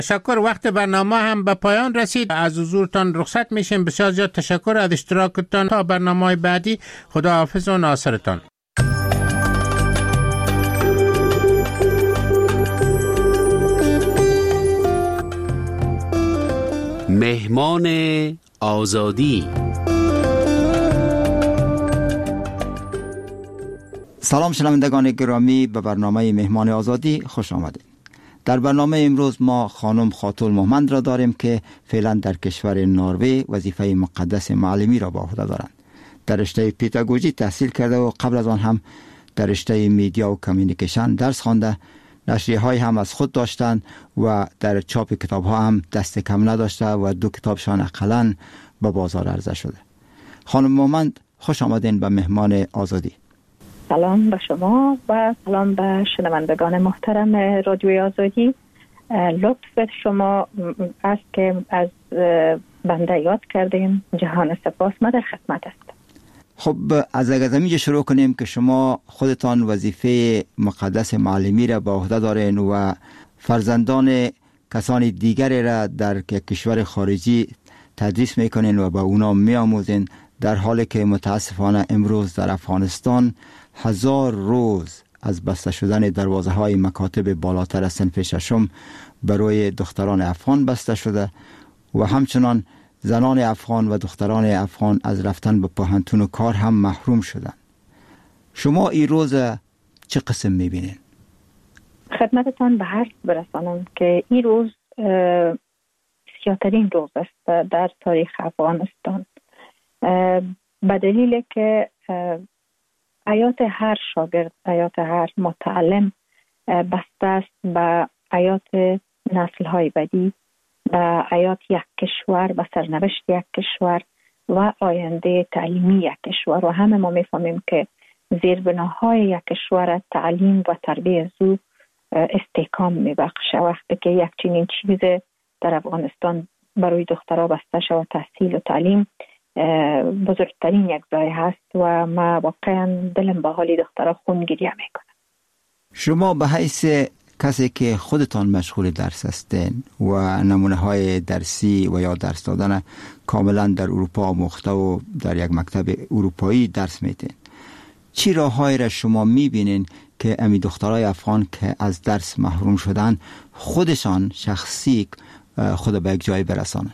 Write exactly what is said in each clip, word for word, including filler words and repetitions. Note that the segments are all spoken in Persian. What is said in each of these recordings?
تشکر. وقت برنامه هم به پایان رسید. از حضورتان رخصت میشیم. بسیار زیاد تشکر از اشتراکتان. تا برنامه بعدی، خداحافظ و ناصرتان. مهمان آزادی. سلام شنوندگان گرامی، به برنامه مهمان آزادی خوش آمدید. در برنامه امروز ما خانم خاتون مومند را داریم که فعلا در کشور نروژ وظیفه مقدس معلمی را به عهده دارند. در رشته پداگوژی تحصیل کرده و قبل از آن هم در رشته میدیا و کامیونیکیشن درس خوانده. نشریه های هم از خود داشتند و در چاپ کتاب ها هم دست کم نداشته و دو کتابشان اقلاً به بازار عرضه شده. خانم مومند، خوش آمدین به مهمان آزادی. سلام به شما و سلام به شنوندگان محترم رادیوی آزادی. لطف شما است که از بنده یاد کردیم. جهان سپاس. ما در خدمت است. خب از اگه شروع کنیم که شما خودتان وظیفه مقدس معلمی را به عهده دارین و فرزندان کسان دیگری را در کشور خارجی تدریس میکنین و به اونا میآموزین، در حالی که متاسفانه امروز در افغانستان هزار روز از بسته شدن دروازه های مکاتب بالاتر از صنف ششم برای دختران افغان بسته شده و همچنان زنان افغان و دختران افغان از رفتن به پوهنتون و کار هم محروم شدن. شما این روز چه قسم میبینین؟ خدمتتان به هر برسانم که این روز سیاترین روز است در تاریخ افغانستان، به دلیل که حیات هر شاگرد، حیات هر متعلم بسته است به حیات نسل‌های بعدی، به حیات یک کشور، به سرنوشت یک کشور و آینده تعلیمی یک کشور. و همه ما میفهمیم که زیربناهای یک کشور تعلیم و تربیت زو استحکام میبخشه. وقتی که یک چنین چیز در افغانستان برای دخترها بسته شود، تحصیل و تعلیم بزرگترین یک ضایع هست و ما واقعا دلم به حال دخترها خون گریه میکنه. شما به حیث کسی که خودتان مشغول درس هستین و نمونه های درسی و یا درس دادن کاملا در اروپا آموخته و در یک مکتب اروپایی درس میدین، چی راههایی را شما میبینین که امی دخترای افغان که از درس محروم شدن خودشان شخصی خود به یک جای برسانن؟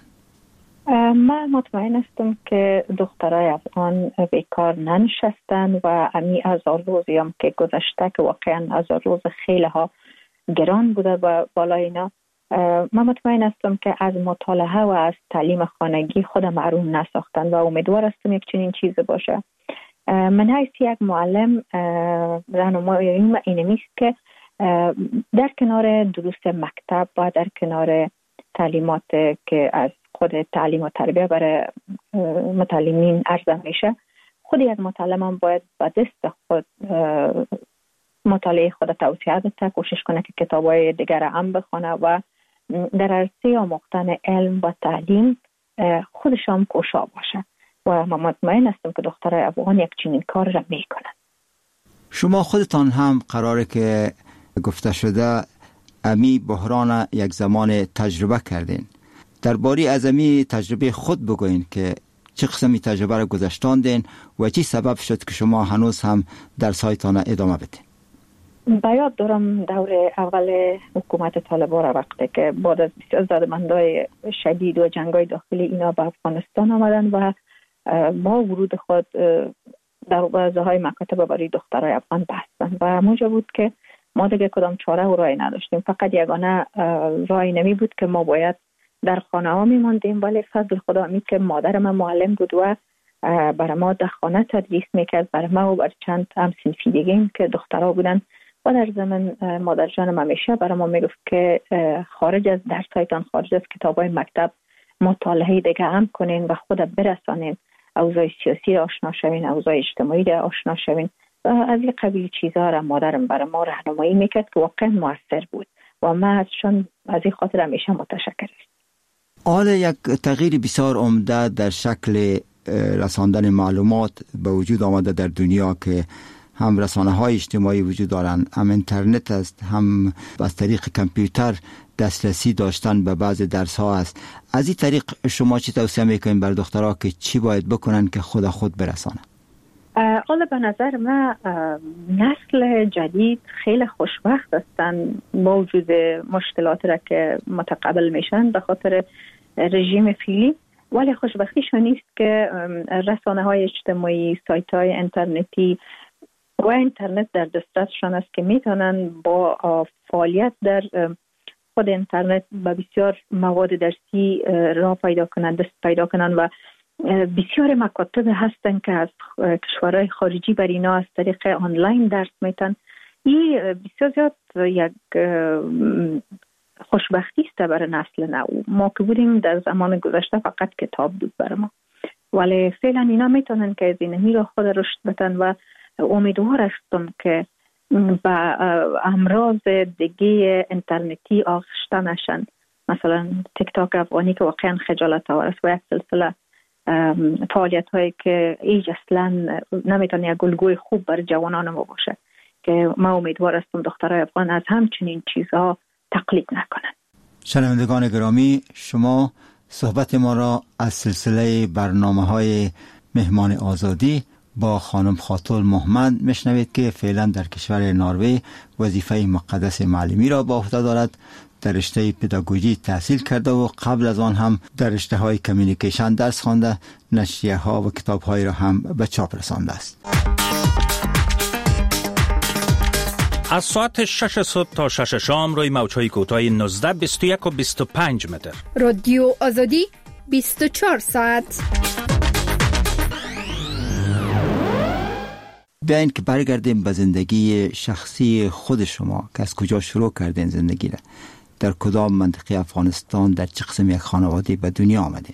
من مطمئن هستم که دخترای افغان بیکار ننشستن و امی هزار روزی هم که گذشته که واقعا هزار روز خیلی ها گران بوده و بالای اینا، من مطمئن هستم که از مطالعه و از تعلیم خانگی خود محروم نساختن و امیدوار هستم یک چنین چیز باشه. من حیث یک معلم راهنمایی اینمی است که در کنار دروس مکتب و در کنار تعلیمات که از خود تعلیم و تربیت برای متعلمین عرضه میشه، خود یک معلم هم باید با دست خود مطالعه خود توسعه بده، کوشش کنه که کتابای دیگر هم بخونه و در عرصه آموختن علم و تعلیم خودش هم کوشا باشه و من مطمئن هستم که دخترای افغان یک چنین کار را میکنن. شما خودتان هم قراره که گفته شده امی بحران یک زمان تجربه کردین. درباره از امی تجربه خود بگوین که چه قسمی تجربه را گذشتاندین و چی سبب شد که شما هنوز هم درسایتان ادامه بدین؟ بیاد دارم دور اول حکومت طالبان را، وقتی که بعد از بسیار زدمندهای شدید و جنگای داخلی اینا به افغانستان آمدن و با ورود خود دروازه های مکاتب برای دخترای افغان بستن و موجب بود که ما دیگه کدام چاره و راهی نداشتیم. فقط یگانه راهی نمی بود که ما باید در خانه ها می ماندیم، ولی فضل خدا می که مادر من معلم بود و برای ما در خانه تدریس میکرد، برای ما و بر چند هم صنفی دیگه که دخترها بودن و در زمین مادر جانم همیشه برای ما میگفت که خارج از درسایتان، خارج از کتابای مکتب مطالعه دیگه هم کنین و خود برسانین، اوضاع سیاسی را آشنا شوین، اوضاع اجتماعی را آشنا شوین و از این قبیل چیزها را مادرم برای ما راهنمایی میکرد که واقعا موثر بود و ما ازشون از این خاطر همیشه متشکرم. حالا یک تغییر بسیار عمده در شکل رساندن معلومات به وجود آمده در دنیا که هم رسانه های اجتماعی وجود دارند، هم اینترنت است، هم از طریق کامپیوتر دسترسی داشتن به بعض درس ها است. از این طریق شما چی توصیه میکنین بر دخترها که چی باید بکنن که خود خود برسانن؟ حالا به نظر من نسل جدید خیلی خوشبخت هستن با وجود مشکلات را که متقبل میشن به خاطر رژیم فعلی، ولی خوشبختیشون نیست که رسانه های اجتماعی، سایت های اینترنتی و اینترنت در دسترسشان است که میتونن با فعالیت در خود اینترنت به بسیار مواد درسی راه پیدا کنن، دست پیدا کنن و بسیار مکاتب هستن که از کشورهای خارجی بر اینا از طریق آنلاین درس میتن. این بسیار زیاد یک خوشبختی است برای نسل نو. ما که بودیم در زمان گذشته فقط کتاب بود برای ما، ولی فعلا اینا میتونن که از این را خود رشد بدن و امیدوار هستم که با امراض دیگه اینترنتی آغشته نشن، مثلا تیک تاک افغانی که واقعا خجالت آور است و یک سلسله فعالیت هایی که ایج اصلا نمیتونه یک الگوی خوب برای جوانان ما باشه، که ما امیدوار هستم دخترای افغان از همچنین چیزها تقلید نکنن. شنوندگان گرامی، شما صحبت ما را از سلسله برنامه های مهمان آزادی با خانم خاتون محمد میشنوید که فعلا در کشور نروژ وظیفه مقدس معلمی را با عهده دارد. در رشته پداگوژی تحصیل کرده و قبل از آن هم در رشته های کمیونیکیشن درس خوانده، نشریه ها و کتاب های را هم به چاپ رسانده است. از ساعت شش صبح تا شش شام روی موج‌های کوتاه نوزده، بیست و یک و بیست و پنج متر. رادیو آزادی بیست و چهار ساعت. بیاین که برگردیم به زندگی شخصی خود شما که از کجا شروع کردین زندگی را، در کدام منطقه افغانستان، در چه قسم یک خانواده به دنیا آمدین؟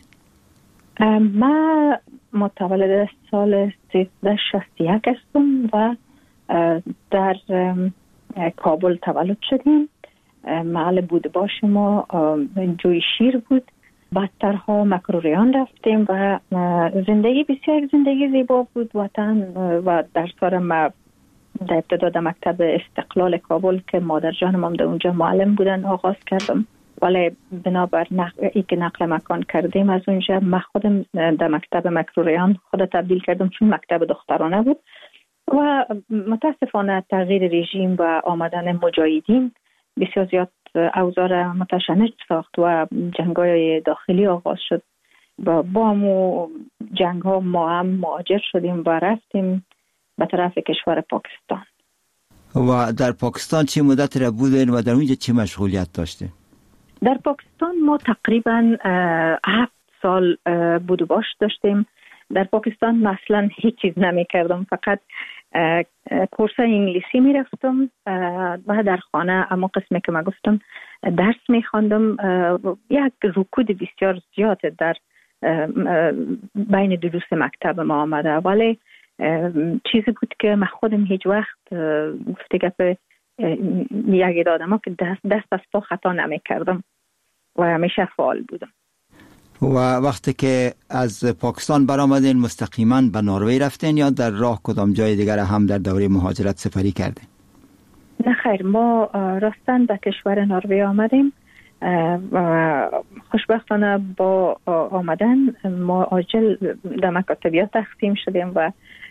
من متولد سال سیزده شصت و یک هستم و در کابل تولد شدیم. محل بود باش ما جوی شیر بود، بعدترها مکروریان رفتیم و زندگی بسیار زندگی زیبا بود. وطن و در سال ما در ابتدا در مکتب استقلال کابل که مادر جانم هم در اونجا معلم بودن آغاز کردم، ولی بنابر نقل ای که نقل مکان کردیم از اونجا من خودم در مکتب مکروریان خود تبدیل کردم چون مکتب دخترانه بود و متاسفانه تغییر رژیم و آمدن مجاهدین بسیار زیاد اوضاع متشنج ساخت و جنگ‌های داخلی آغاز شد و با همون جنگ ها ما هم مهاجر شدیم و رفتیم به طرف کشور پاکستان. و در پاکستان چه مدت را بودین و در اونجا چه مشغولیت داشتین؟ در پاکستان ما تقریبا هفت سال بود و باش داشتیم. در پاکستان مثلا هیچ چیز نمی کردم، فقط کورس انگلیسی می رفتم و در خانه اما قسمی که من گفتم درس می خواندم. یک رکود بسیار زیاد در بین دروس مکتب ما آمده، ولی چیزی بود که من خودم هیچ وقت گفته گپ یک آدم ها که دست, دست از پا خطا نمی کردم و همیشه فعال بودم. و وقتی که از پاکستان برآمدین مستقیما به نروژ رفتین یا در راه کدام جای دیگر هم در دوره مهاجرت سفری کردین؟ نه خیر، ما راستن به کشور نروژ آمدیم و خوشبختانه با آمدن ما عاجل در مکاتبیات تقسیم شدیم و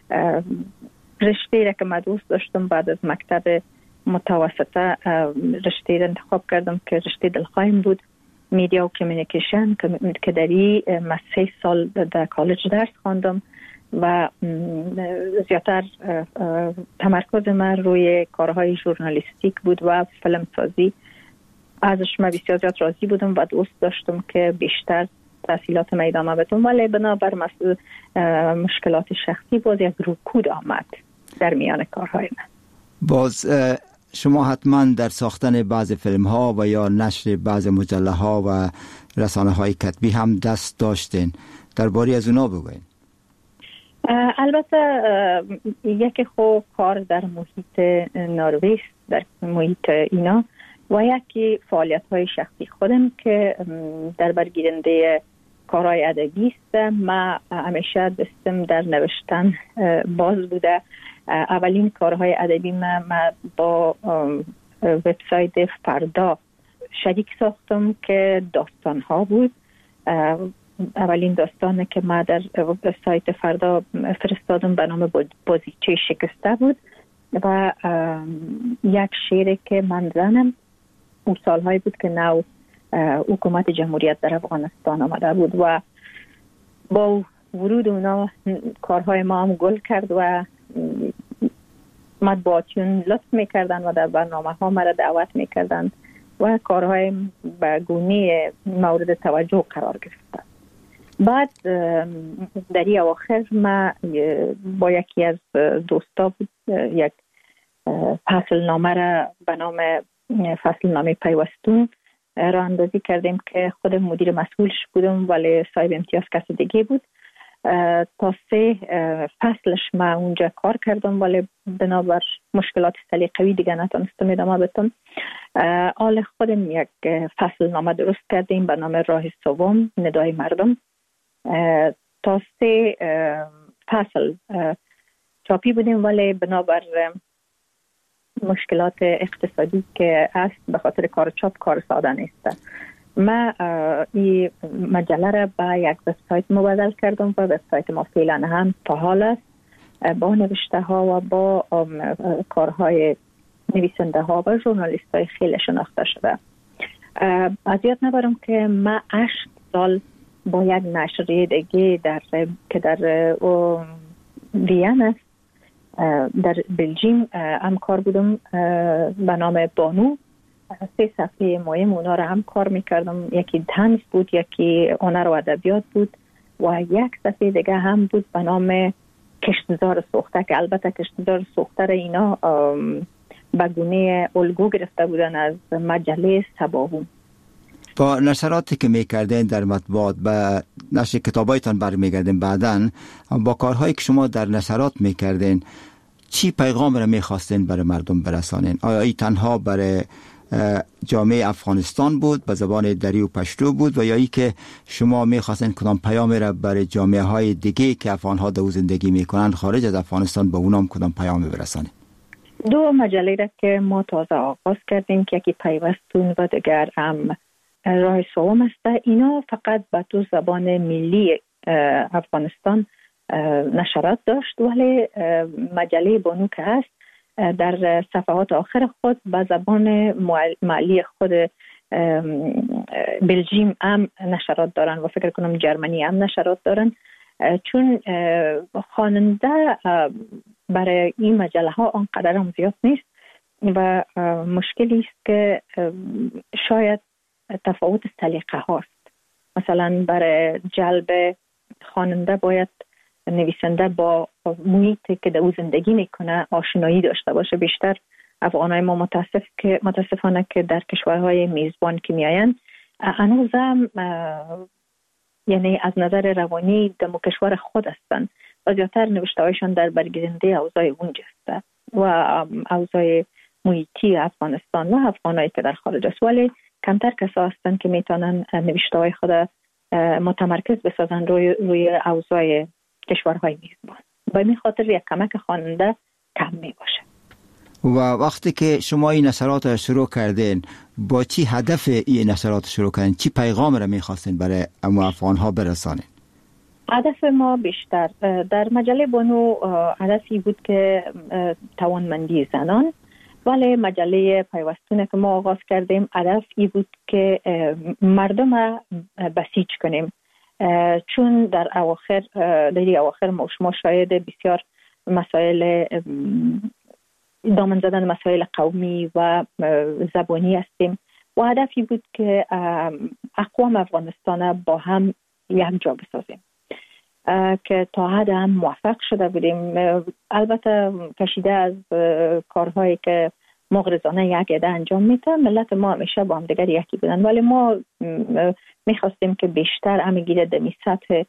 رشته را که من دوست داشتم بعد از مکتب متوسطه رشته را انتخاب کردم که رشته دلخواهیم بود، میدیا و کمیونیکیشن، که در این من سه سال در کالج درس خواندم و زیادتر تمرکز من روی کارهای ژورنالیستیک بود و فیلم سازی. ازش من بسیار زیاد راضی بودم و دوست داشتم که بیشتر تحصیلات من ادامه بدم، ولی بنابر مسئله مشکلات شخصی باز یک رکود آمد در میان کارهای من. باز شما حتما در ساختن بعض فیلم ها و یا نشر بعض مجله ها و رسانه های کتبی هم دست داشتین، درباره از اونا بگوین. البته یکی خوب کار در محیط نروژ، در محیط اینا، و یکی فعالیت های شخصی خودم که در برگیرنده کارهای ادبی است. من همیشه دستم در نوشتن باز بوده اولین کارهای ادبی ما, ما با وبسایت فردا شریک ساختم که داستان ها بود. اولین داستانی که ما در سایت فردا فرستادم به نام بازیچه شکسته بود و یک شعری که من زنم اون سالهایی بود که نو حکومت جمهوریت در افغانستان آمده بود و با ورود اونا کارهای ما هم گل کرد و مطبوعاتیون لطف میکردن و در برنامه ها مرا دعوت میکردن و کارهای به گونه مورد توجه قرار گرفت. بعد در این اواخر ما با یکی از دوستا بود یک فصل نامه را به نام فصل نامه پیوستون راه اندازی کردیم که خود مدیر مسئولش بودم ولی صاحب امتیاز کسی دیگه بود. تا سه فصلش ما اونجا کار کردم ولی بنابر مشکلات سلیقه‌ای دیگه نتونستم ادامه بدم. حال خودم یک فصل نامه درست کردیم به نام راه سوم ندای مردم. تا سه فصل چاپی بودیم ولی بنابر مشکلات اقتصادی که است به خاطر کار چاپ کار ساده نیست. ما این مجله را به یک وبسایت مبادل کردم و وبسایت ما فعلا هم فعال است با نوشته ها و با کارهای نویسنده ها و ژورنالیست های خیلی شناخته شده. از یاد نبرم که ما هشت سال با یک نشریه دیگه در که در وین است در بلژیم هم کار بودم به نام بانو. سه صفحه مهم اونا رو هم کار میکردم. یکی طنز بود، یکی هنر و ادبیات بود و یک صفحه دیگه هم بود به نام کشتزار سوخته که البته کشتزار سوخته را اینا به گونه الگو گرفته بودن از مجله صباحون. با نشراتی که میکردین در مطبوعات به نشر کتابایتان برمیگردین بعداً با کارهایی که شما در نشرات میکردین چی پیغام را میخواستین برای مردم برسانین؟ آیا ای تنها برای جامعه افغانستان بود به زبان دری و پشتو بود و یا ای که شما میخواستین کدام پیام را برای جامعه های دیگه که افغانها در زندگی میکنن خارج از افغانستان به اونام کدام پیام برسانین؟ دو مجله را که ما تازه آغاز کردیم که یکی پیوستون و دیگر هم راه سوم است. اینا فقط به دو زبان ملی افغانستان نشرات داشت ولی مجله بانو که هست در صفحات آخر خود به زبان محلی خود بلژیم هم نشرات دارن و فکر کنم جرمنی هم نشرات دارن، چون خواننده برای این مجله ها آنقدر هم زیاد نیست و مشکلی است که شاید تفاوت سلیقه هاست. مثلا برای جلب خواننده باید نویسنده با محیطی که در او زندگی میکنه آشنایی داشته باشه. بیشتر افغانای ما متاسف که متاسفانه که در کشورهای میزبان که میاین هنوزم یعنی از نظر روانی در کشور خود هستن و زیادتر نوشته هایشان در برگیرنده اوضاع اونجا است و اوضاع محیطی افغانستان و افغانایی که در خارج است، ولی کمتر کسا هستن که میتونن نوشته های خود متمرکز بسازن روی روی اوضاع کشورهای میزبان. به این خاطر یک کمک خواننده کم می باشه. و وقتی که شما این نشرات را شروع کردین با چی هدف این نشرات شروع کردین؟ چی پیغام را میخواستین برای اما افغانها برسانین؟ هدف ما بیشتر در مجله بانو هدفی بود که توانمندی زنان، ولی مجله پیوستون که ما آغاز کردیم هدف ای بود که مردم را بسیج کنیم، چون در اواخر در اواخر ما شما شاید بسیار مسائل دامن زدن مسائل قومی و زبانی هستیم و هدفی بود که اقوام افغانستان با هم یک جا بسازیم که تا حد هم موفق شده بودیم. البته کشیده از کارهایی که مغرضانه یک عده انجام میده، ملت ما همیشه با هم دیگر یکی بودن، ولی ما میخواستیم که بیشتر همگی در سطح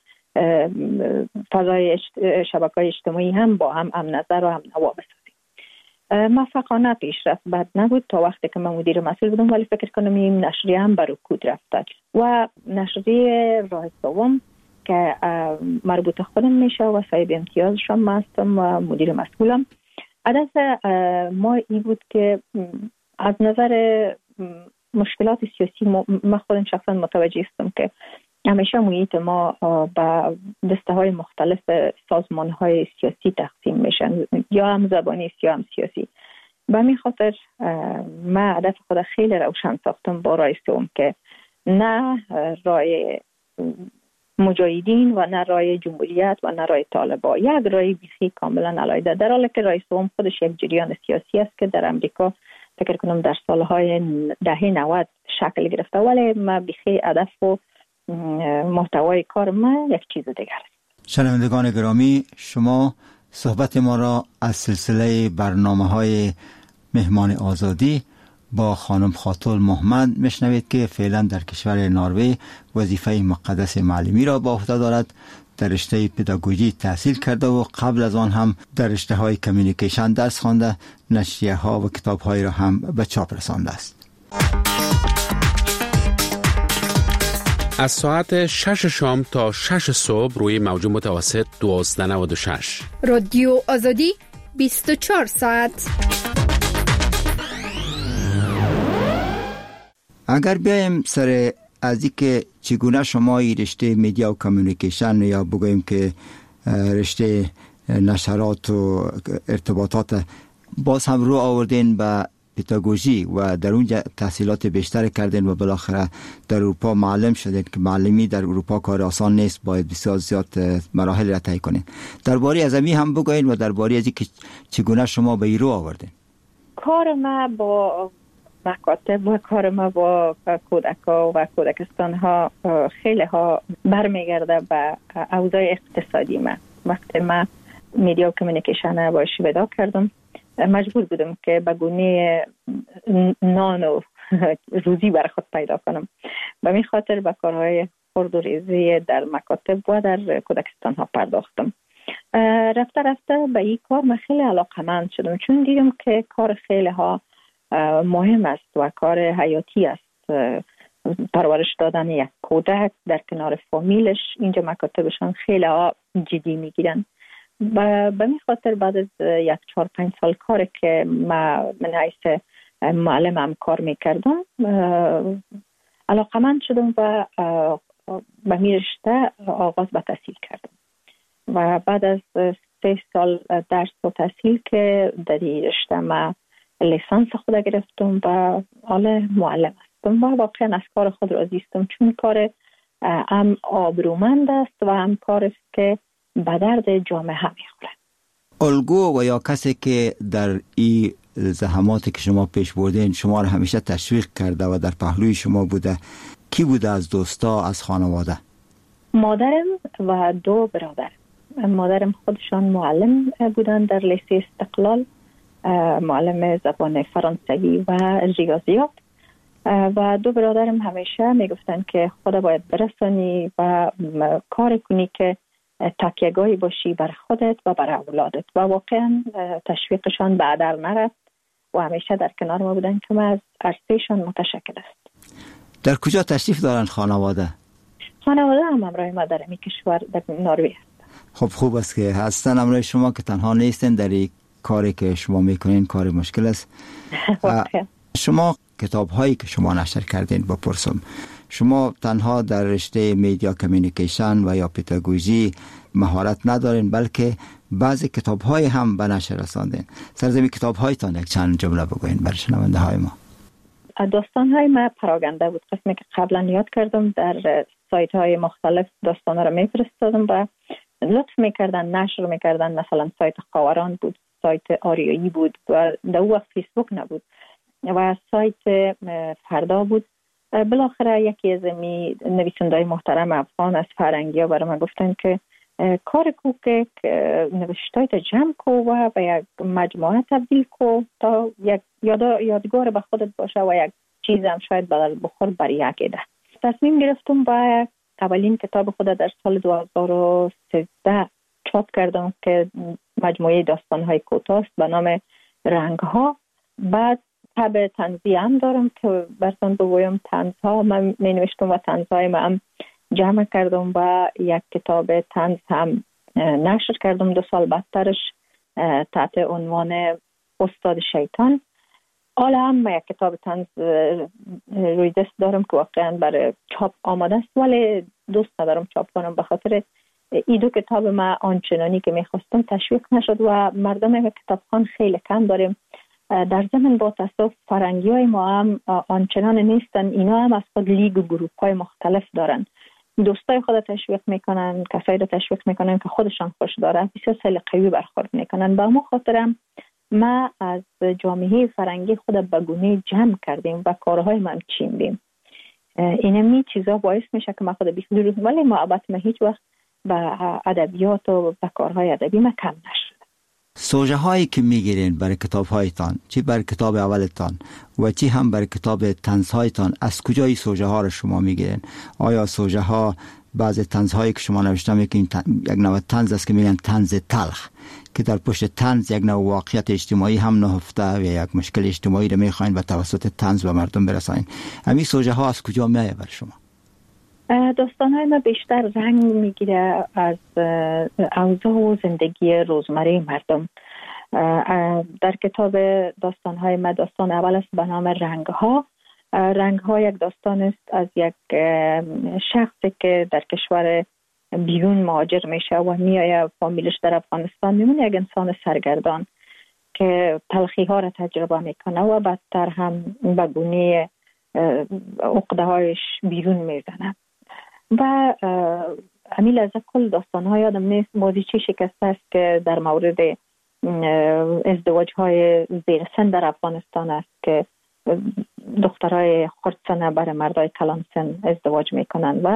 فضای شبکه‌های اجتماعی هم با هم هم نظر و هم نوا بسازیم. موفقانه پیش رفت، بد نبود تا وقتی که من مدیر مسئول بودم، ولی فکر کنم این نشریه هم بر رکود رفته و نشریه راه سوم که مربوط خودم میشه و صاحب امتیازشم هستم و مدیر مسئولم هدف ما این بود که از نظر مشکلات سیاسی ما خودم شخصا متوجه هستم که همیشه محیط ما به دسته های مختلف سازمان های سیاسی تقسیم میشن، یا هم زبانی یا هم سیاسی. به همین خاطر ما هدف خود خیلی روشن ساختم با رای سوم که نه رای مجاهدین و نه رای جمهوریت و نه رای طالبان، یک رای بیخی کاملا علیحده، در حالی که رای سوم خودش یک جریان سیاسی است که در امریکا فکر کنم در سالهای دهه نود شکل گرفته، ولی ما بیخی هدف و محتوای کار ما یک چیز دیگر است. شنوندگان گرامی، شما صحبت ما را از سلسله برنامه های مهمان آزادی با خانم خاتون محمد میشنوید که فعلا در کشور نروژ وظیفه مقدس معلمی را با عهده دارد. در رشته پداگوژی تحصیل کرده و قبل از آن هم در رشته های کمیونیکیشن درس خوانده، نشریه ها و کتاب های را هم به چاپ رسانده است. از ساعت شش شام تا شش صبح روی موج متوسط دوازده نود و شش رادیو آزادی بیست و چهار ساعت. اگر بیایم سر از اینکه چگونه شما این رشته میدیا و کمیونیکیشن یا بگوییم که رشته نشرات و ارتباطات باز هم رو آوردین به پداگوژی و در اونجا تحصیلات بیشتر کردین و بالاخره در اروپا معلم شدین که معلمی در اروپا کار آسان نیست، باید بسیار زیاد مراحل را طی کنین. درباره از امی هم بگوین و درباره از اینکه چگونه شما به این رو آوردین. کار ما با مکاتب و کار ما با کودک‌ها و کودکستان ها خیلی ها برمیگرده به اوضاع اقتصادی ما. وقتی ما میدیا و کمیونیکیشن باش ودا کردم، مجبور بودم که به گونه نان و روزی برای خود پیدا کنم. به این خاطر به کارهای خرد و ریزی در مکاتب و در کودکستان ها پرداختم. رفته رفته به این کار من خیلی علاقه‌مند شدم، چون دیدم که کار خیلی ها مهم است و کار حیاتی است. پرورش دادن یک کودک در کنار فامیلش، اینجا مکاتبشان خیلی ها جدی میگیرن. به این خاطر بعد از یک چهار پنج سال کار که ما من حیث معلم هم کار میکردم، علاقمند شدم و به می رشته آغاز به تحصیل کردم و بعد از سه سال درس و تحصیل که در این رشته ما لیسانس خود گرفتم و حالا معلم هستم و واقعا از کار خود راضی هستم، چون کار هم آبرومند است و هم کار است که به درد جامعه میخوره. الگو و یا کسی که در این زحماتی که شما پیش بردین شما را همیشه تشویق کرده و در پهلوی شما بوده، کی بوده از دوستا، از خانواده؟ مادرم و دو برادرم. مادرم خودشان معلم بودن در لیسه استقلال، معلم زبان فرانسوی و ریاضیات، و دو برادرم همیشه میگفتن که خدا باید برسانی و کار کنی که تکیه‌گاهی باشی بر خودت و بر اولادت، و واقعا تشویقشان به هدر نرفت و همیشه در کنار ما بودن که ما از عرصهشان متشکر است. در کجا تشریف دارن خانواده؟ خانواده هم همراه ما در این کشور در نروژ هستن. خب خوب است که هستن همراه شما، که تنها نیستن در این کاری که شما میکنین. کار مشکل است. شما کتاب هایی که شما نشر کردین بپرسم، شما تنها در رشته میدیا کمیونیکیشن و یا پداگوژی مهارت ندارین، بلکه بعضی کتاب های هم به نشر رساندین. سرزمین کتاب هایتان یک چند جمله بگوین برای شنونده های ما. داستان های ما پراگنده بود، قسمی که قبلا یاد کردم در سایت های مختلف داستان ها رو میفرستادم و لطف میکردن نشر میکردن. مثلا سایت خاوران بود، سایت آریایی بود و در اون وقت فیسبوک نبود و سایت فردا بود. بالاخره یکی از می نویسنده‌های محترم افغان از فرنگیا برای من گفتن که کار کو که نوشته‌هایت جمع کو و به یک مجموعه تبدیل کو تا یک یاد یادگار به خودت باشه و یک چیز هم شاید بدل بخور برای یک ایده. تصمیم گرفتم با اولین کتاب خود در سال دو هزار و سیزده چاپ کردم که مجموعه داستان‌های کوتاه است به نام رنگ‌ها. بعد تب طنزی هم دارم که براتون بگویم طنزها من می نوشتم و طنزهای من هم جمع کردم و یک کتاب طنز هم نشر کردم. دو سال بعدترش تحت عنوان استاد شیطان. حالا هم یک کتاب طنز روی دست دارم که واقعا برای چاپ آماده است، ولی دوست ندارم چاپ کنم به خاطر این دو کتاب ما آنچنانی که میخواستم تشویق نشد و مردم کتابخوان خیلی کم داریم. در ضمن با تاسف فرنگی های ما هم آنچنان نیستن، اینا هم از خود لیگ و گروپ های مختلف دارن، دوستای خود تشویق میکنن، کسایی رو تشویق میکنن که خودشان خوش دارن، بسیار خیلی قوی برخورد میکنن. با ما خاطرم ما از جامعه فرنگی خود به گونه جمع کردیم و کارهای ما هم چیندیم. اینمی چیزا باعث میشه که ما خود بیخود، ولی محبت ما هیچ وقت به ادبیات و به کارهای ادبی ما کم نشد. سوژه هایی که میگیرین برای کتاب هایتان، چی برای کتاب اولتان و چی هم برای کتاب طنز هایتان، از کجای سوژه ها رو شما میگیرین؟ آیا سوژه ها بعضی طنز هایی که شما نوشته میکنین یک نوع طنز است که میگن طنز تلخ، که در پشت طنز یک نوع واقعیت اجتماعی هم نهفته و یک مشکل اجتماعی رو میخواین به توسط طنز به مردم برسانین، همین سوژه ها از کجا میاد برای شما؟ داستان‌های ما بیشتر رنگ میگیره از اوضاع و زندگی روزمره مردم. در کتاب داستان‌های ما داستان اول است به نام رنگ‌ها. رنگ‌ها یک داستان است از یک شخصی که در کشور بیرون مهاجر میشه و میایه فامیلش در افغانستان میمونه، یک انسان سرگردان که تلخی‌ها را تجربه میکنه و بدتر هم به گونه عقده‌هایش بیرون میزنه. و امیل از کل داستان‌ها یادم نیست بازیچه شکسته است که در مورد ازدواج‌های زیر سن در افغانستان است که دخترای خردسنه برای مردای کلان سن ازدواج میکنن و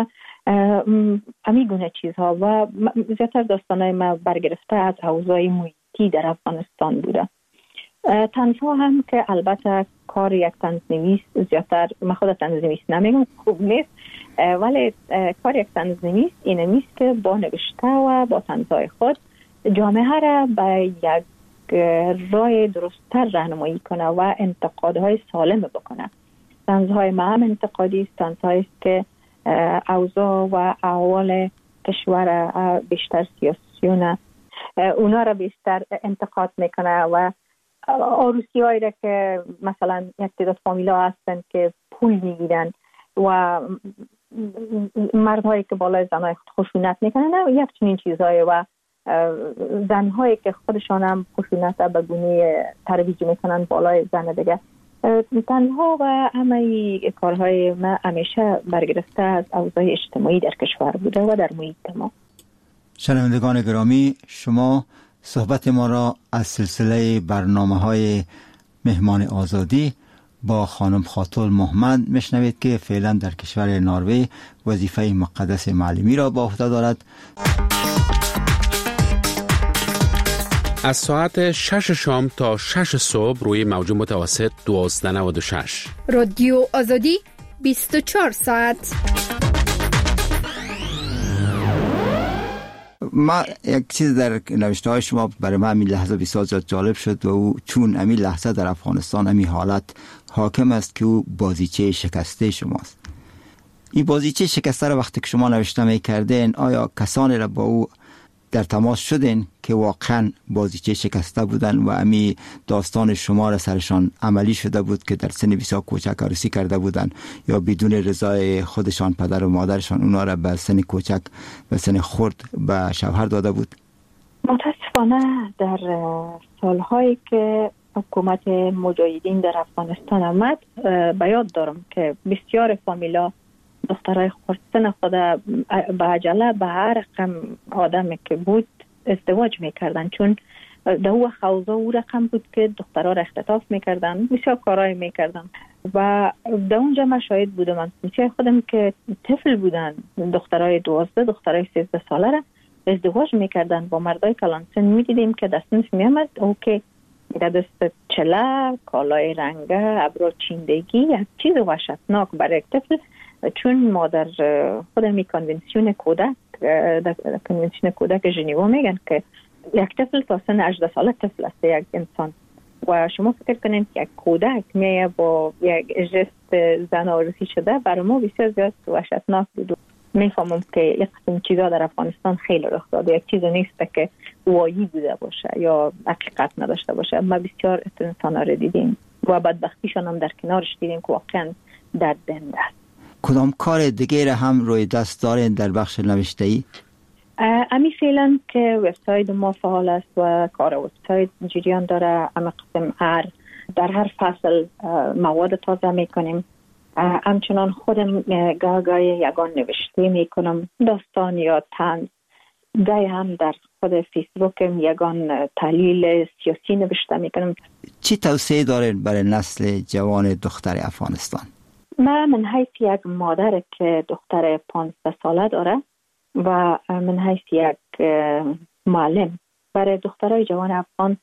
امی گونه چیزها. و زیادتر داستان‌های ما برگرفته از اوضاع محیطی در افغانستان بوده. طنزها هم که البته کار یک طنزنویس، زیادتر من خود طنزنویس نمیگم خوب نیست، ولی کار یک طنزنویس اینه نیست که با نوشته و با طنزهای خود جامعه را به یک راه درست‌تر راهنمایی کنه و انتقادهای سالم بکنه. طنزهای ما هم انتقادی است، طنزهایی است که اوضاع و احوال کشور بیشتر سیاسیونه اونا را بیشتر انتقاد میکنه و عروسی هایی را که مثلا یک تعداد فامیلا هستن که پول میگیرن و مردهایی که بالای زنهای خود خشونت میکنن یک چنین چیزهایی و زنهایی که خودشان هم خشونت به گونه ترویج میکنن بالای زن دیگه. تنها و همه کارهای ما همیشه برگرفته از اوضاع اجتماعی در کشور بوده و در محیط ما. شنوندگان گرامی، شما صحبت ما را از سلسله برنامه‌های مهمان آزادی با خانم خاتون محمد میشنوید که فعلا در کشور نروژ وظیفه مقدس معلمی را به عهده دارد. از ساعت شش شام تا شش صبح روی موج متوسط دوازده نود و شش رادیو آزادی بیست و چهار ساعت. ما یک چیز در نوشته های شما برای من همین لحظه بسیار زیاد جالب شد و او چون همین لحظه در افغانستان همین حالت حاکم است که او بازیچه شکسته شماست. این بازیچه شکسته را وقتی که شما نوشته می کردین، آیا کسانی را با او در تماس شدین که واقعا بازیچه شکسته بودن و امی داستان شما را سرشان عملی شده بود که در سن بسیار کوچک عروسی کرده بودن یا بدون رضای خودشان پدر و مادرشان اونا را به سن کوچک به سن خرد به شوهر داده بود؟ متاسفانه در سالهایی که حکومت مجاهدین در افغانستان آمد به یاد دارم که بسیار فامیلا دخترای خردسن خود به عجله به هر رقم آدمی که بود ازدواج میکردن، چون در او خوضا او رقم بود که دخترها را اختطاف میکردن، بسیار کارهای میکردن و در اونجا من شاهد بودم. من بسیار خودم که طفل بودن، دخترای دوازده دخترای سیزده ساله را ازدواج میکردن با مردای کلانسن. میدیدیم که دستنش میامد او که در دست چله، کالای رنگه، ابرو چیندگی، یک چیز وحشتناک برای طفل، چون مادر خودم می کنونسیون کودک در کنونسیون کودک ژنوا میگن که یک طفل تا سن هجده ساله طفل است یک انسان و شما فکر کنید یک کودک میه با یک جست زن عروسی شده، برای ما بسیار زیاد وحشتناک بود. میفهمم که یک قسم چیزا در افغانستان خیلی رخ داده. یک چیز نیست که وایی بوده باشه یا حقیقت نداشته باشه. ما بسیار انسانا رو دیدیم و بدبختیشان هم در کنارش دیدیم که واقعا دردنده است. کدام کار دیگه هم روی دست دارین در بخش نوشته‌ای؟ امی فعلا که وبسایت ما فعال است و کار وبسایت جریان داره. اما قسم هر در هر فصل مواد تازه میکنیم. همچنان خودم گاه گاه یگان نوشته میکنم، داستان یا طنز. گاهی هم در خود فیسبوکم یگان تحلیل سیاسی نوشته میکنم. چی توصیه دارین برای نسل جوان دختر افغانستان؟ من من حیث یک مادر که دختر پانزده ساله داره و من حیث یک معلم برای دخترای جوان افغان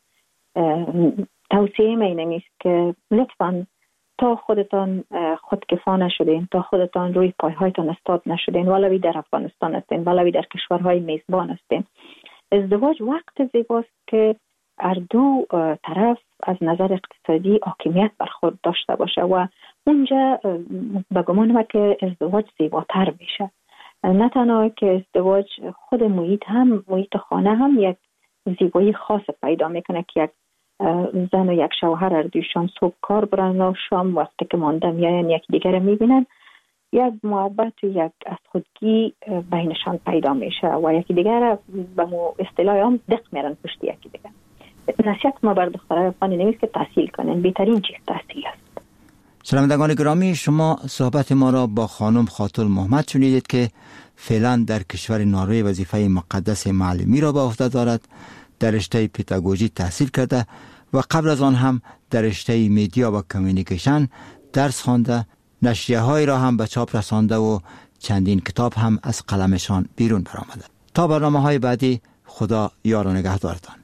توصیه می نمیست که لطفاً تا خودتان خودکفا نشدین، تا خودتان روی پایهایتان استاد نشدین، ولوی در افغانستان هستین ولوی در کشورهای میزبان هستین. ازدواج وقت زیباست که هر دو طرف از نظر اقتصادی حاکمیت بر خود داشته باشه و اونجا به گمان من که ازدواج زیباتر میشه. نه تنها که ازدواج خود محیط هم محیط خانه هم یک زیبایی خاص پیدا میکنه که یک زن و یک شوهر هر دویشان صبح کار برن و شام وقتی که مانده میاین یک دیگر میبینن، یک محبت و یک از خودگی بینشان پیدا میشه و یکی دیگر به مو اصطلاح هم دق میرن پشت یکی دیگر. نصیحت ما بر دخترای افغانی نمیست که تحصیل کنن، بهترین چیز تحصیل است. شنوندگان گرامی، شما صحبت ما را با خانم خاتون محمد شنیدید که فعلا در کشور نروژ وظیفه مقدس معلمی را به عهده دارد. در رشته پداگوژی تحصیل کرده و قبل از آن هم در رشته میدیا و کمیونیکیشن درس خوانده، نشریه‌های را هم به چاپ رسانده و چندین کتاب هم از قلمشان بیرون برآمده. تا برنامه‌های بعدی، خدا یار و نگهدارتان.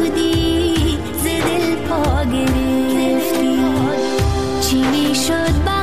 should buy